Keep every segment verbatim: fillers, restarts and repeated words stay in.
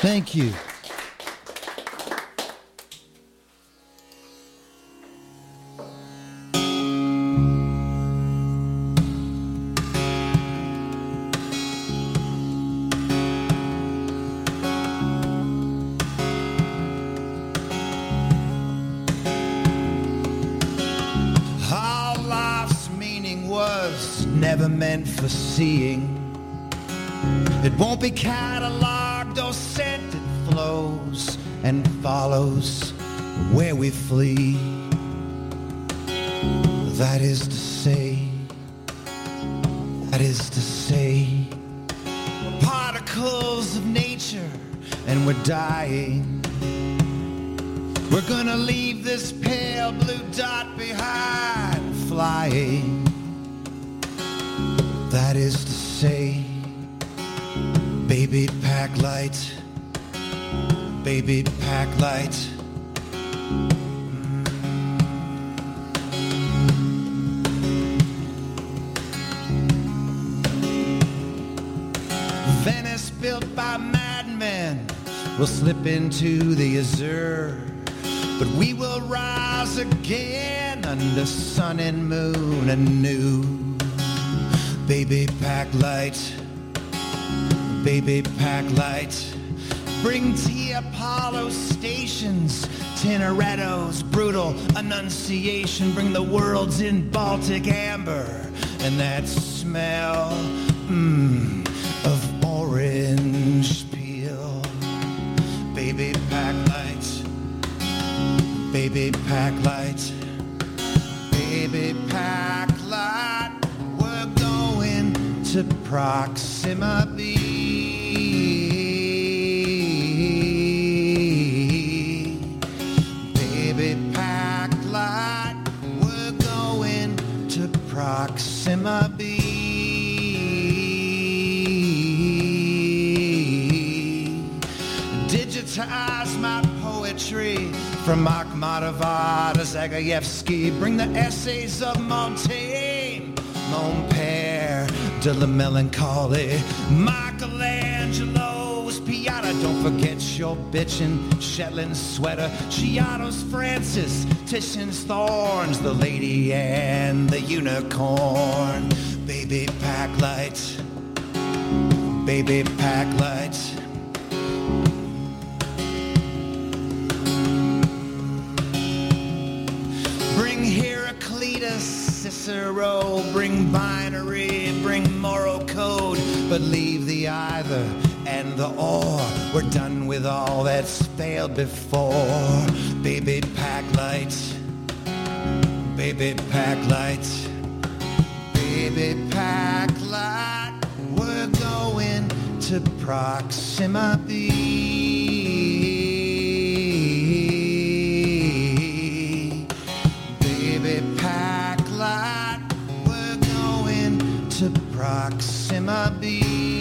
Thank you. Never meant for seeing. It won't be cataloged or sent. It flows and follows where we flee. That is to say, that is to say, we're particles of nature and we're dying. We're gonna leave this pale blue dot behind, flying. That is to say, baby pack light, baby pack light. Venice built by madmen will slip into the azure, but we will rise again under sun and moon anew. Baby pack light, baby pack light. Bring T Apollo stations, Tintoretto's brutal annunciation. Bring the world's in Baltic amber and that smell mm, of orange peel. Baby pack light, baby pack light, baby pack light. To Proxima B. Baby pack light, we're going to Proxima B. Digitize my poetry from Akhmatova to Zagayevsky. Bring the essays of Montaigne, Mon Père de la Melancholy, Michelangelo's Pieta. Don't forget your bitchin' Shetland sweater, Giotto's Francis, Titian's Thorns, the Lady and the Unicorn. Baby pack light, baby pack light. Bring Heraclitus, Cicero, bring binary, bring moral code, but leave the either and the or. We're done with all that's failed before. Baby pack light, baby pack light, baby pack light. We're going to Proxima B. Proxima B.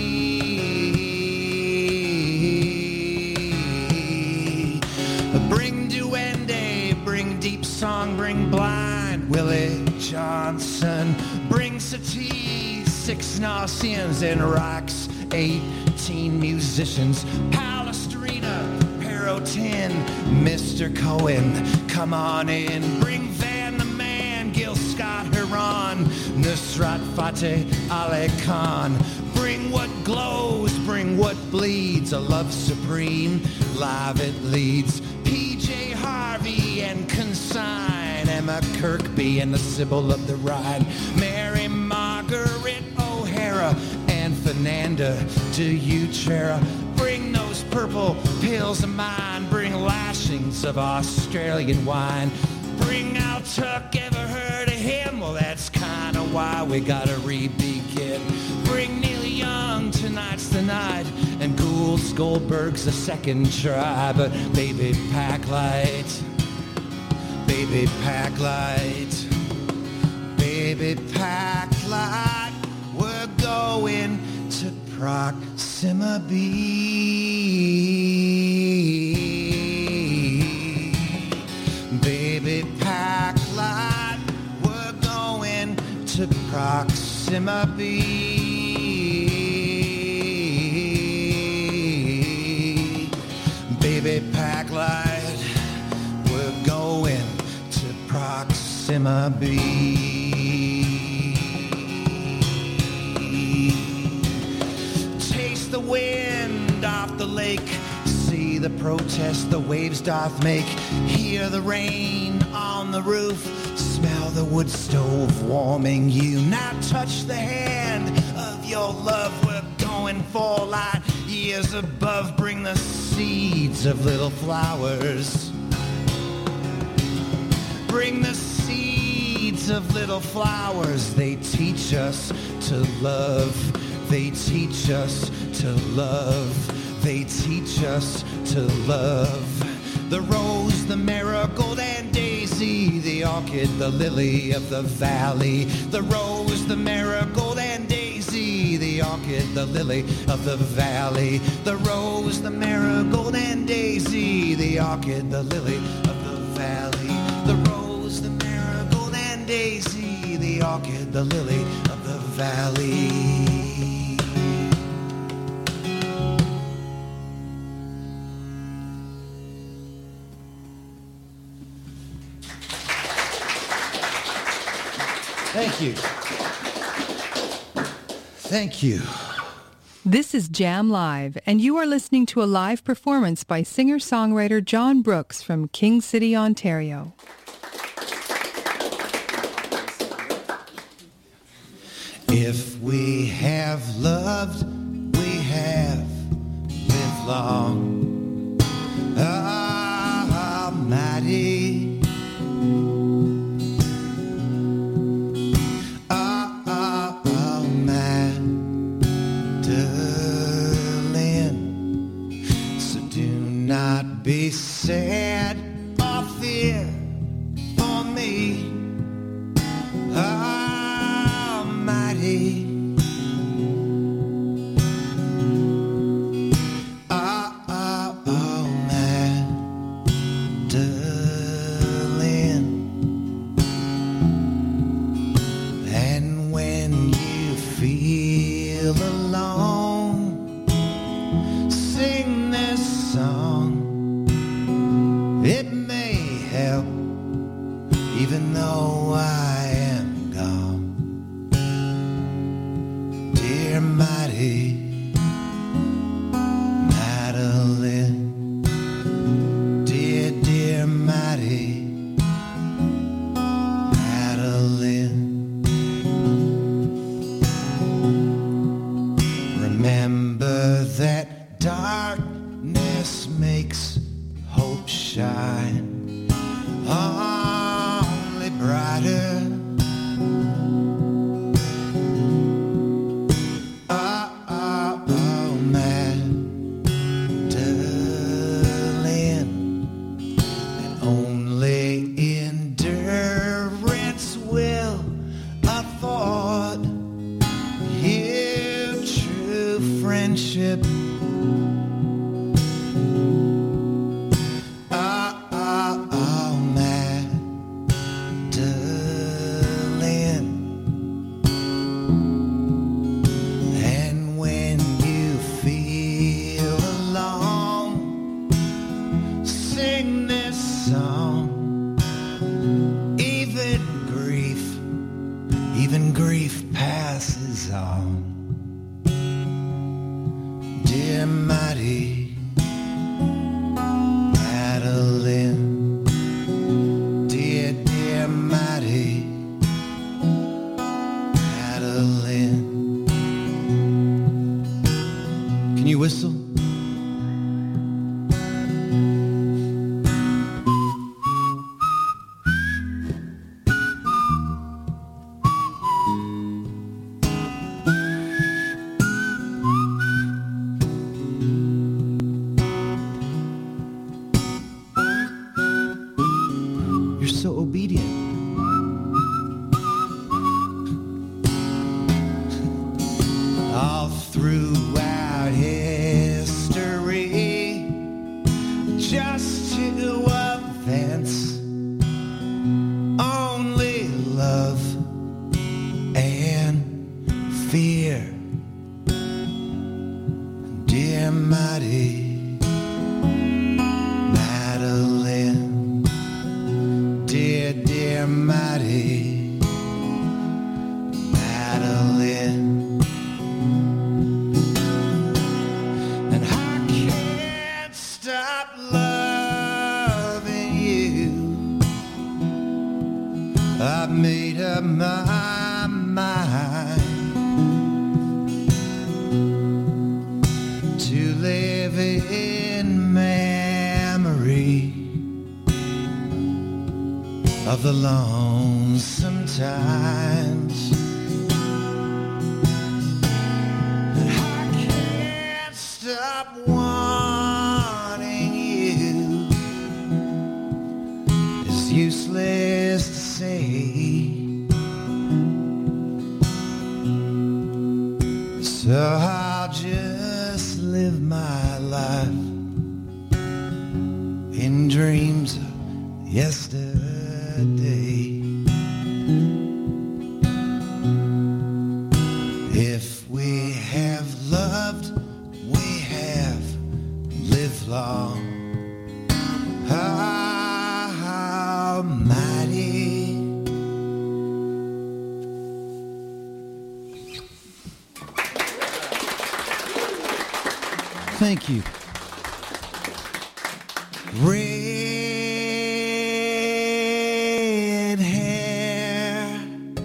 Bring Duende, bring Deep Song, bring Blind Willie Johnson, bring Satie, six Gnossians and rocks, eighteen musicians, Palestrina, Perotin, Mister Cohen, come on in, bring Van the Man, Gil Scott Heron, Nusrat Fateh Ali Khan. Bring what glows, bring what bleeds, a love supreme, live it leads. P J Harvey and Consign, Emma Kirkby and the Sybil of the Rhine, Mary Margaret O'Hara and Fernanda de Utrera. Bring those purple pills of mine, bring lashings of Australian wine. Bring out Tuck, ever heard of him? Well, that's kinda why we gotta re-begin. Bring Neil Young, tonight's the night, and Gould Goldberg's the second try. But baby pack light, baby pack light, baby pack light. We're going to Proxima B. Baby pack light, we're going to Proxima B. baby, pack light. We're going to Proxima B. Taste the wind off the lake. See the protest the waves doth make. Hear the rain on the roof. Smell the wood stove warming you. Now touch the hand of your love. We're going for light years above. Bring the seeds of little flowers. Bring the seeds of little flowers. They teach us to love. They teach us to love. They teach us to love. The rose, the marigold and daisy, the orchid, the lily of the valley. The rose, the marigold and daisy, the orchid, the lily of the valley. The rose, the marigold and daisy, the orchid, the lily of the valley. The rose, the marigold and daisy, the orchid, the lily of the valley. Thank you. Thank you. This is Jam Live, and you are listening to a live performance by singer-songwriter John Brooks from King City, Ontario. If we have loved, we have lived long. Almighty. Not be sad or fear for me, Almighty. Oh, oh, oh, Magdalene. And when you feel alone, sing this song. It may help, even though I am gone. Dear mighty Madeline, dear, dear mighty Madeline. Remember that darkness makes hope shine only brighter. Oh, oh, oh, Magdalene. And only endurance will afford you true friendship. Dear mighty mighty Madeline. And I can't stop loving you. I've made up my mind to live in memory of the lonesome times. I can't stop wanting you. It's useless to say. So I'll just live my life in dreams of yesterday. If we have loved, we have lived long. How mighty. Thank you. Red hair.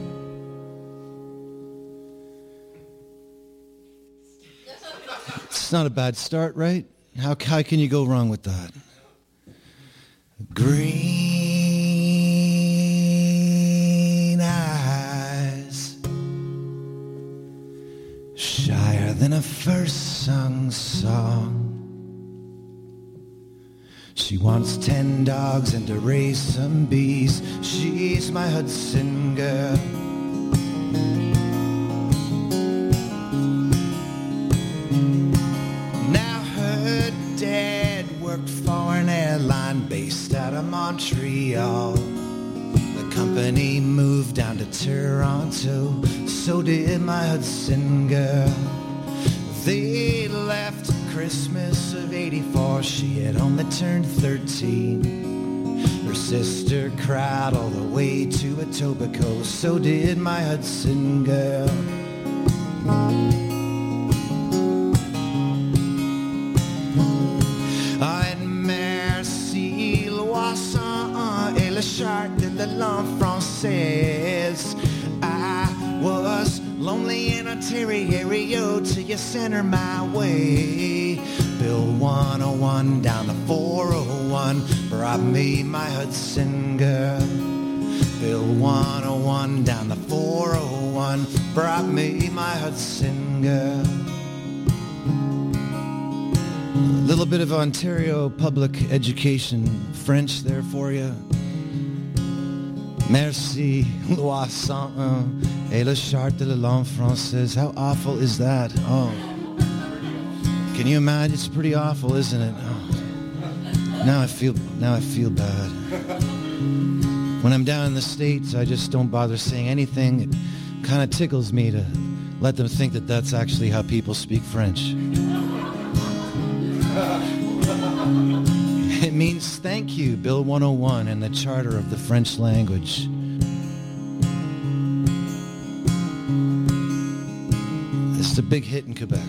It's not a bad start, right? How, how can you go wrong with that? Green eyes, shyer than a first sung song. She wants ten dogs and to raise some bees. She's my Hudson girl. Now her dad worked for an airline based out of Montreal. The company moved down to Toronto. So did my Hudson girl. They left Christmas of eighty-four, she had only turned thirteen. Her sister cried all the way to Etobicoke, so did my Hudson girl. En merci, loisson et le chart de la langue française. I was lonely in Ontario till you sent her my way. Bill one oh one down the four oh one brought me my Hudson girl. Bill one oh one down the four oh one brought me my Hudson girl. A little bit of Ontario public education French there for you. Merci, loisson et le chart de la langue française. How awful is that? Oh. Can you imagine? It's pretty awful, isn't it? Oh. Now I feel now I feel bad. When I'm down in the States, I just don't bother saying anything. It kind of tickles me to let them think that that's actually how people speak French. It means thank you, Bill one oh one, and the Charter of the French language. It's a big hit in Quebec.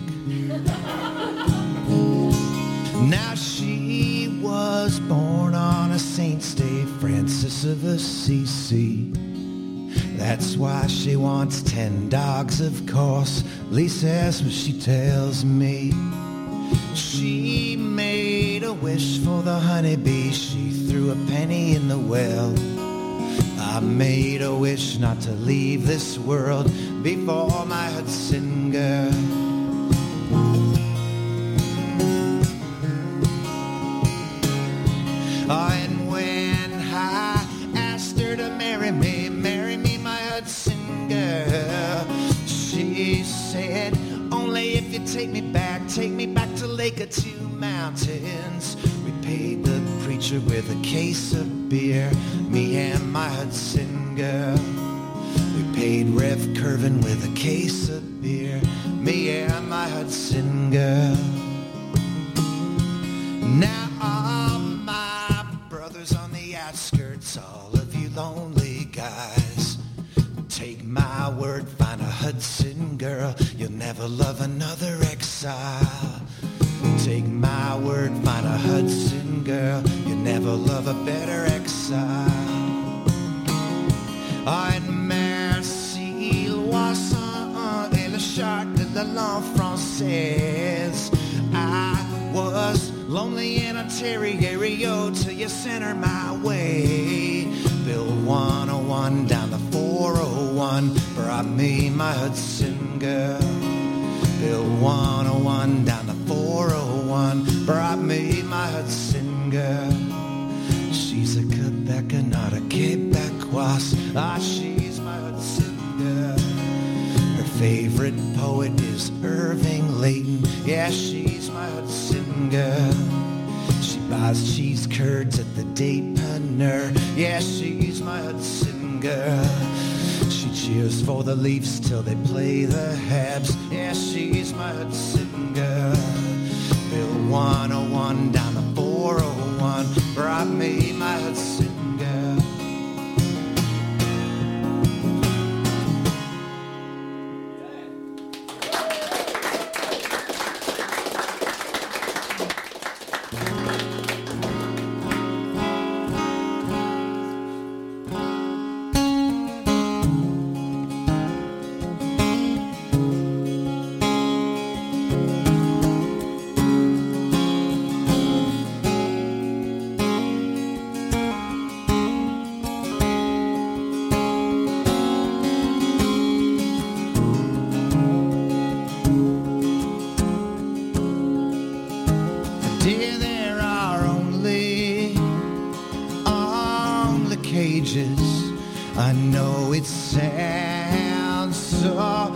Now she was born on a saint's day, Francis of Assisi. That's why she wants ten dogs, of course. At least that's what she tells me. She made a wish for the honeybee. She threw a penny in the well. I made a wish not to leave this world before my Hudson girl. Oh, and when I asked her to marry me, marry me, my Hudson girl, she said, only if you take me back, take me back to Lake of Two Mountains. We paid the preacher with a case of beer, me and my Hudson girl. We paid Rev Curvin with a case of beer, me and my Hudson girl. Now all my brothers on the outskirts, all of you lonely guys, Take my word, find a Hudson girl, you'll never love another exile. Take my word, find a Hudson girl, you'll never love a better exile. En merci, loisson et le charte de la langue française. I was lonely in Ontario till you sent her my way. Bill one oh one down the four oh one brought me my Hudson girl. Bill one oh one down the four oh one brought me my Hudson girl. She's a Quebecer, not a Quebecoise. Ah, she's my Hudson girl. Her favorite poet is Irving Layton. Yeah, she's my Hudson girl. She buys cheese curds at the Dépanneur. Yeah, she's my Hudson girl. She cheers for the Leafs till they play the Habs. Yeah, she's my Hudson girl. Bill one oh one down the four oh one brought me my Hudson girl. I know it sounds so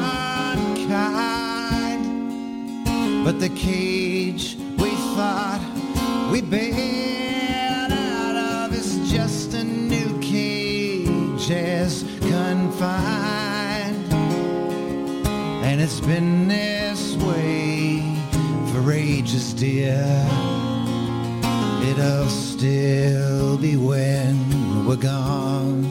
unkind, but the cage we thought we bailed out of is just a new cage as confined. And it's been this way for ages, dear. It'll still be when we're gone.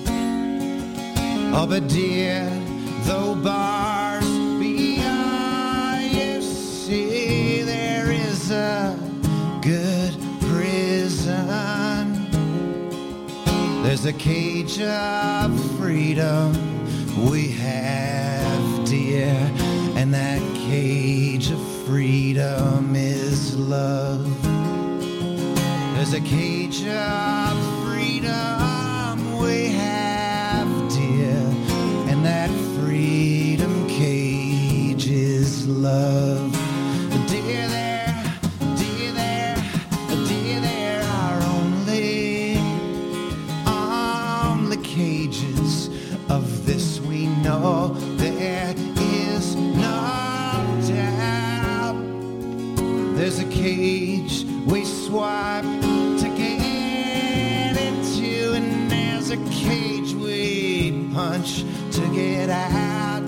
Oh, but dear, though bars beyond, you see there is a good prison. There's a cage of freedom we have, dear, and that cage of freedom is love. There's a cage of freedom we have, dear, and that freedom cage is love. Dear there, dear there, dear there are only, only cages of this we know. There is no doubt. There's a cage we swipe to get into, and there's a cage we punch to get out.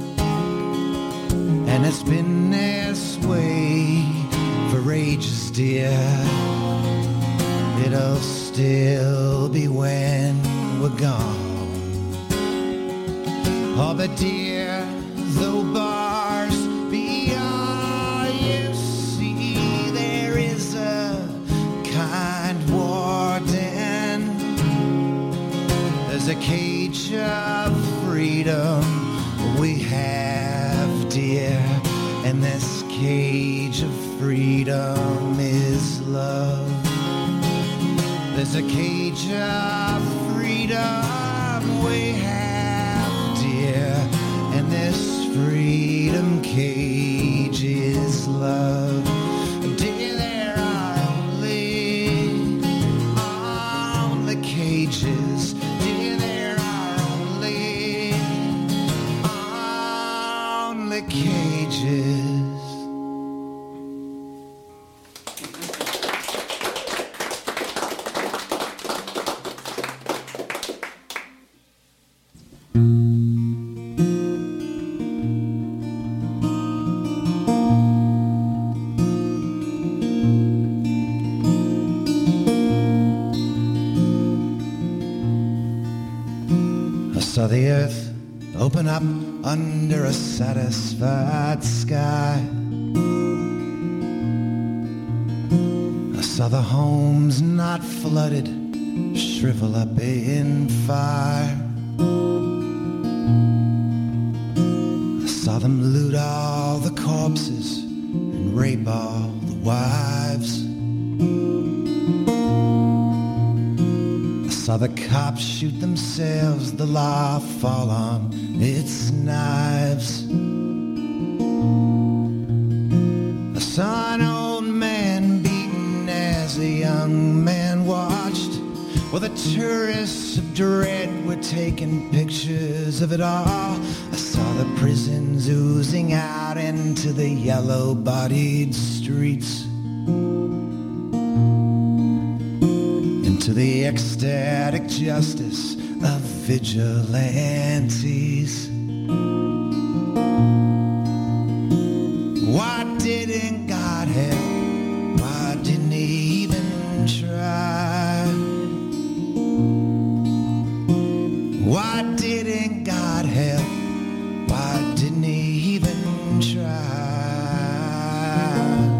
And it's been this way for ages, dear. It'll still be when we're gone. Oh, but dear, though bars beyond, you see there is a kind warden. There's a cage of freedom we have, dear, and this cage of freedom is love. There's a cage of freedom we have, dear, and this freedom cage is love. Dear, there are only, only cages. Dear, there are only, only cages. I saw the earth open up under a satisfied sky. I saw the homes not flooded shrivel up in fire. I saw them loot all the corpses and rape all the wives. I saw the cops shoot themselves, the law fall on its knives. I saw an old man beaten as a young man watched, while the tourists of dread were taking pictures of it all. I saw the prisons oozing out into the yellow-bodied streets, into the ecstatic justice of vigilantes. Why didn't God help? Why didn't he even try? Why didn't God help? Why didn't he even try?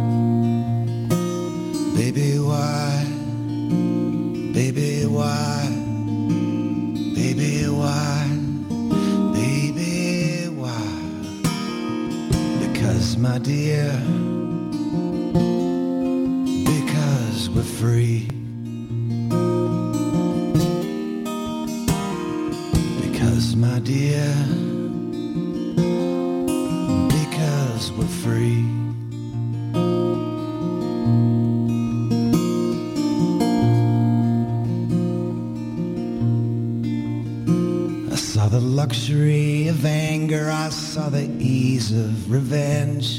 Baby, why? Baby, why? Baby, why? Baby, why? Because, my dear, because we're free. Because, my dear, because we're free. I saw the luxury of anger, I saw the ease of revenge.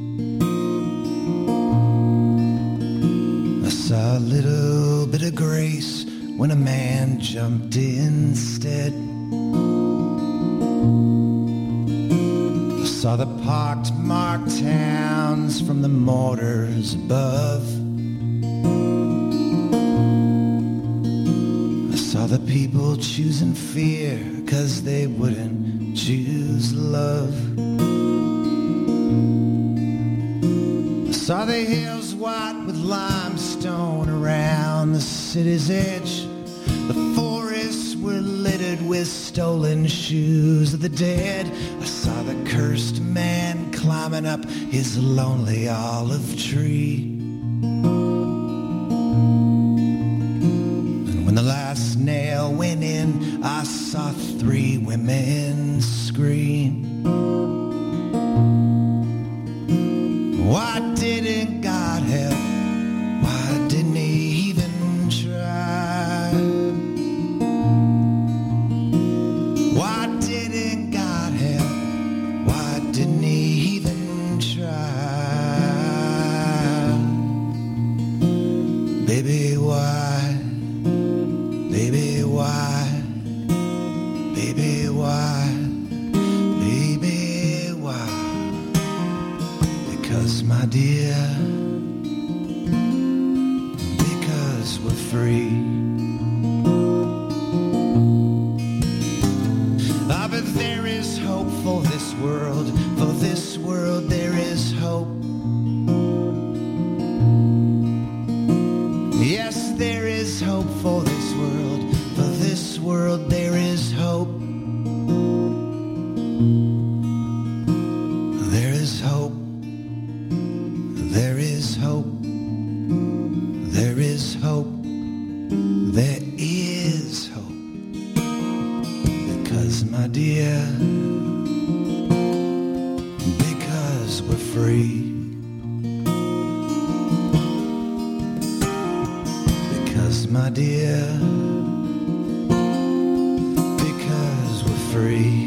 I saw a little bit of grace when a man jumped instead. I saw the pocked marked towns from the mortars above. I saw the people choosing fear 'cause they wouldn't choose love. I saw the hills white with limestone around the city's edge. The forests were littered with stolen shoes of the dead. I saw the cursed man climbing up his lonely olive tree. And when the last nail went in, I saw three women scream. Why didn't God help? Why didn't he even try? Why didn't God help? Why didn't he even try? Baby, why? Baby, why? Baby, why? Baby, why? Because, my dear, because we're free. Ah, but there is hope for this world. For this world there is hope. Yes, there is hope for this world. For this world there is hope. There is hope. There is hope. There is hope. There is hope. Because, my dear, because we're free. Because, my dear, because we're free.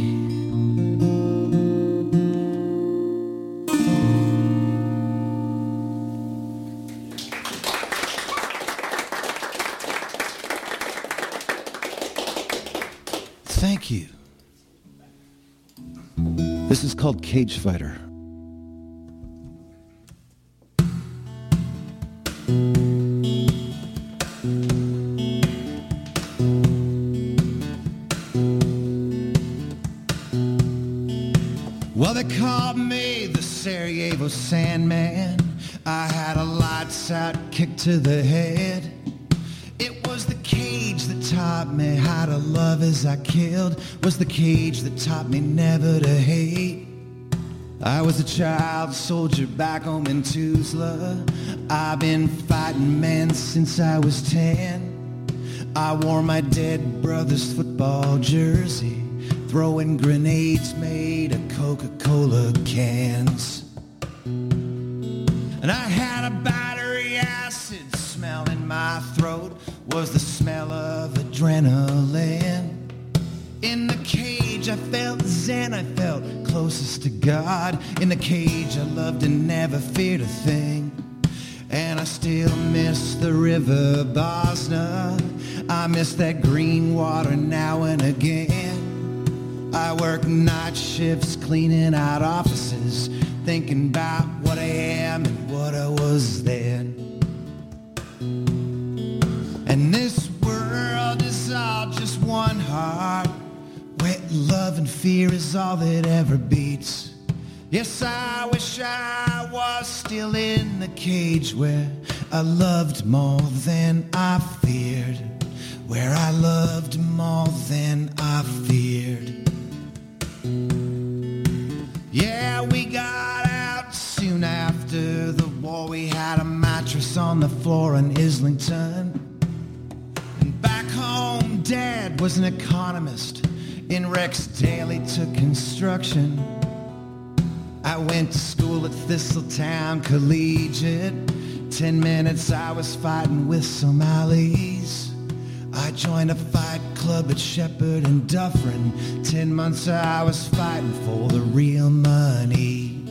Thank you. This is called Cage Fighter. Well, they called me the Sarajevo Sandman. I had a lights out kick to the head. It was the cage that taught me how to love as I killed. Was the cage that taught me never to hate. I was a child soldier back home in Tuzla. I've been fighting men since I was ten. I wore my dead brother's football jersey, throwing grenades made of Coca-Cola cans. And I had a battery acid smell in my throat, was the smell of adrenaline. In the cage I felt zen, I felt closest to God. In the cage I loved and never feared a thing. And I still miss the river Bosna. I miss that green water now and again. I work night shifts cleaning out offices, thinking about what I am and what I was then. And this world is all just one heart, where love and fear is all that ever beats. Yes, I wish I was still in the cage where I loved more than I feared. Where I loved more than I feared. Yeah, we got out soon after the war. We had a mattress on the floor in Islington. And back home, Dad was an economist. In Rex Daily took construction. I went to school at Thistletown Collegiate. Ten minutes I was fighting with Somalis. I joined a fight club at Shepherd and Dufferin. Ten months I was fighting for the real money.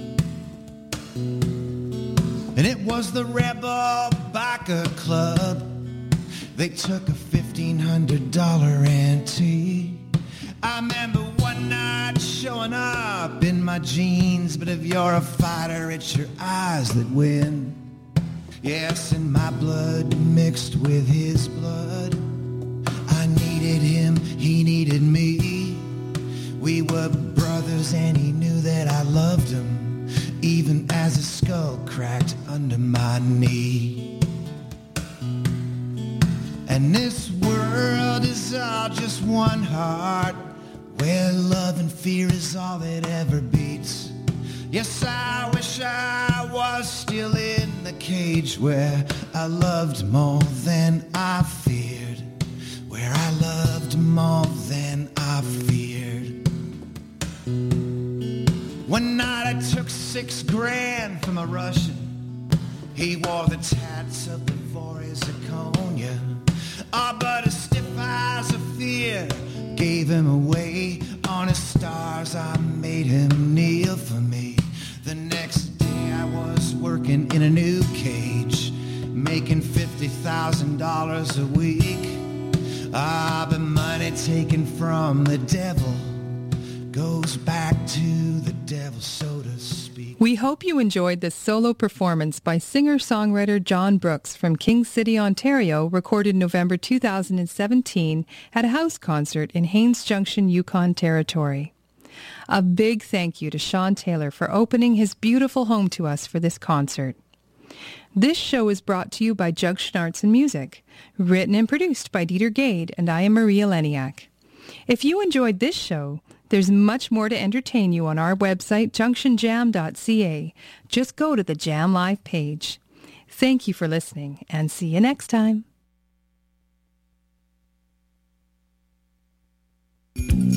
And it was the Rebel Biker Club. They took a fifteen hundred dollars ante. I remember one night showing up in my jeans, but if you're a fighter, it's your eyes that win. Yes, and my blood mixed with his blood. I needed him, he needed me. We were brothers and he knew that I loved him, even as his skull cracked under my knee. And this world is all just one heart, where love and fear is all that ever beats. Yes, I wish I was still in the cage where I loved more than I feared. Where I loved more than I feared. One night I took six grand from a Russian. He wore the tats of the Voryazakonia. Ah, oh, but his stiff eyes of fear gave him away. On his stars I made him kneel for me. The next day I was working in a new cage, making fifty thousand dollars a week. Ah, but money taken from the devil goes back to the devil, so to speak. We hope you enjoyed this solo performance by singer-songwriter John Brooks from King City, Ontario, recorded November two thousand seventeen at a house concert in Haines Junction, Yukon Territory. A big thank you to Sean Taylor for opening his beautiful home to us for this concert. This show is brought to you by Junction Arts and Music, written and produced by Dieter Gade, and I am Maria Leniak. If you enjoyed this show, there's much more to entertain you on our website, junction jam dot c a. Just go to the Jam Live page. Thank you for listening, and see you next time.